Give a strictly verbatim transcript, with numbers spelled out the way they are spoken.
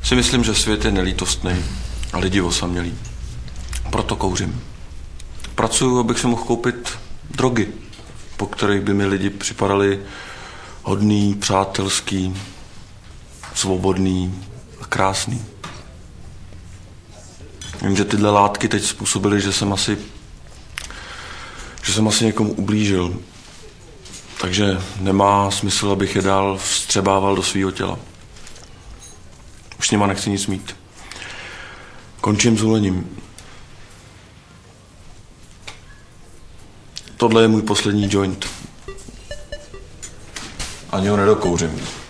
Si myslím, že svět je nelítostný a lidi osamělí. Proto kouřím. Pracuju, abych si mohl koupit drogy, po kterých by mi lidi připadali hodný, přátelský, svobodný a krásný. Vím, že tyhle látky teď způsobily, že jsem asi, že jsem asi někomu ublížil. Takže nemá smysl, abych je dál vstřebával do svého těla. Už s nima nechci nic mít. Končím s hulením. Tohle je můj poslední joint. Ani ho nedokouřím.